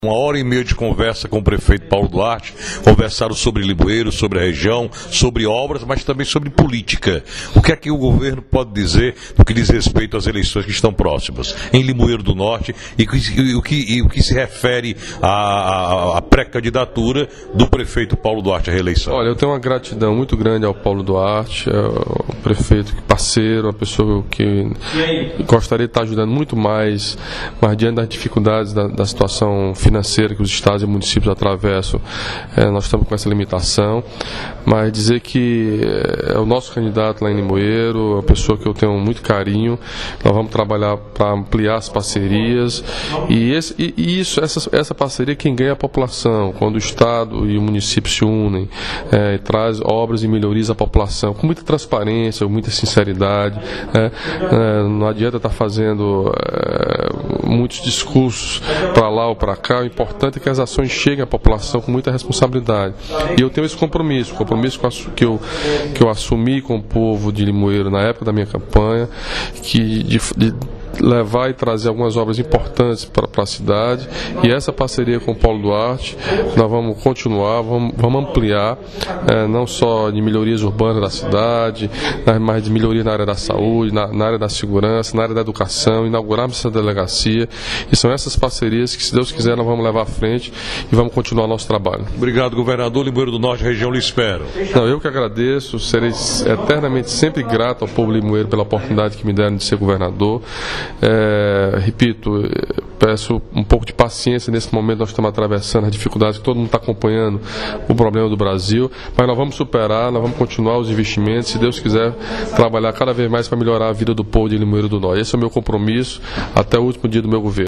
Uma hora e meia de conversa com o prefeito Paulo Duarte, conversaram sobre Limoeiro, sobre a região, sobre obras, mas também sobre política. O que é que o governo pode dizer no que diz respeito às eleições que estão próximas em Limoeiro do Norte e o que se refere à pré-candidatura do prefeito Paulo Duarte à reeleição? Olha, eu tenho uma gratidão muito grande ao Paulo Duarte, ao prefeito parceiro, uma pessoa que gostaria de estar ajudando muito mais, mas diante das dificuldades da situação financeira que os estados e municípios atravessam, nós estamos com essa limitação, mas dizer que é o nosso candidato lá em Limoeiro, uma pessoa que eu tenho muito carinho, nós vamos trabalhar para ampliar as parcerias e essa parceria quem ganha é a população, quando o estado e o município se unem e traz obras e melhorias à população, com muita transparência, com muita sinceridade, não adianta estar fazendo muitos discursos para lá ou para cá. O importante é que as ações cheguem à população com muita responsabilidade. E eu tenho esse compromisso que eu assumi com o povo de Limoeiro na época da minha campanha, de levar e trazer algumas obras importantes para a cidade, e essa parceria com o Paulo Duarte nós vamos continuar, vamos ampliar, não só de melhorias urbanas da cidade, mas de melhoria na área da saúde, na área da segurança, na área da educação, inaugurarmos essa delegacia, e são essas parcerias que, se Deus quiser, nós vamos levar à frente e vamos continuar nosso trabalho. Obrigado, governador. Limoeiro do Norte, região, lhe espero. Não, eu que agradeço, serei eternamente sempre grato ao povo limoeiro pela oportunidade que me deram de ser governador. Repito, peço um pouco de paciência nesse momento. Nós estamos atravessando as dificuldades que todo mundo está acompanhando, o problema do Brasil, mas nós vamos superar, nós vamos continuar os investimentos, se Deus quiser, trabalhar cada vez mais para melhorar a vida do povo de Limoeiro do Norte. Esse é o meu compromisso até o último dia do meu governo.